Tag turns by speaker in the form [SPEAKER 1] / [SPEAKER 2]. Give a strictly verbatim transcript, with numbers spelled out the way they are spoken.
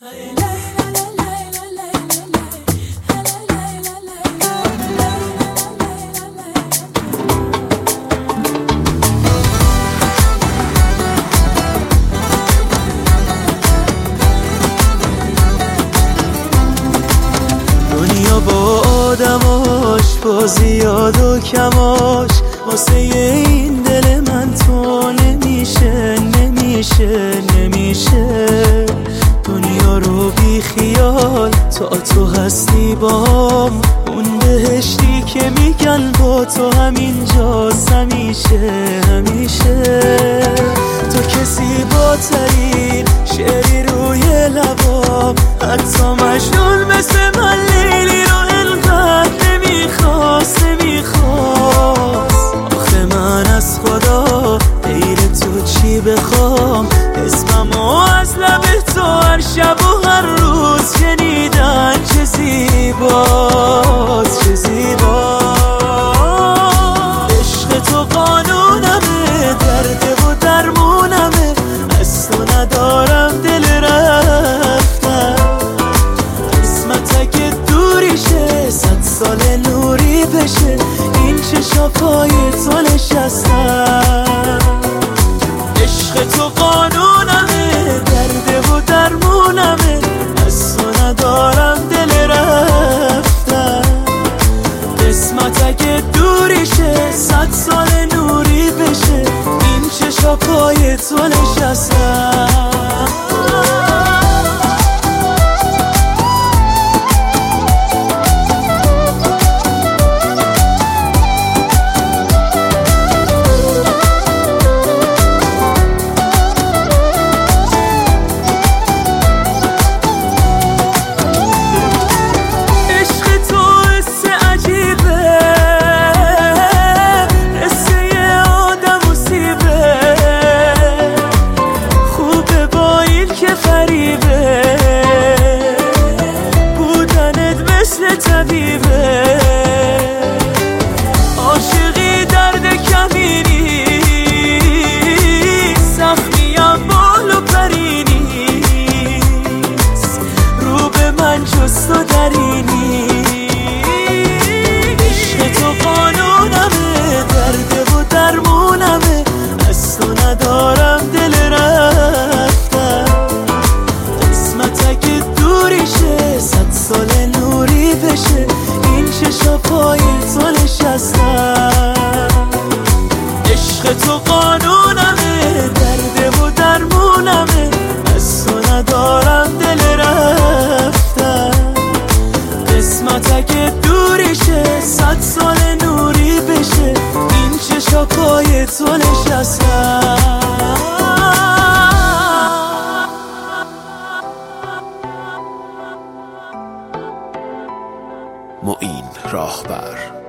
[SPEAKER 1] دنیا با آدماش، با زیاد و کماش، واسه این دل من تو نمیشه نمیشه نمیشه. دنیا رو بی خیال تا تو هستی بام، اون بهشتی که میگن با تو همینجاست همیشه همیشه. تو کسی با ترین شعری روی لبام، حتی مجنون مثل من لیلی رو انقدر نمیخواست نمیخواست. آخه من از خدا غیر تو چی بخوام؟ اسممو از لب تو هر شب و هر روز شنیدن چه زیباست چه زیباست. عشق تو قانونمه، درد و درمونمه، از تو ندارم دل رفتن. قسمت اگه دوریشه صد سال نوری بشه، این چشا پای تو نشستن. عشق تو قانونمه، درد و درمونمه، از تو ندارم دل رفتن. قسمت اگه دوریشه صد سال نوری بشه، این چشا پای تو نشستن. عاشقی درد کمینی، زخمیم بال و پرینیست، رو به من جز تو درینی. عشق تو قانونمه، درد و درمونمه، از تو ندارم دل رفتن. قسمت اگه دوریشه صد سال نوری بشه، این چشا پای تو نشستن. عشق تو قانونمه، درد و درمونمه، از تو ندارم دل رفتن. قسمت اگه دوریشه صد سال نوری بشه، این چشا پای تو نشستن.
[SPEAKER 2] معین راهبر.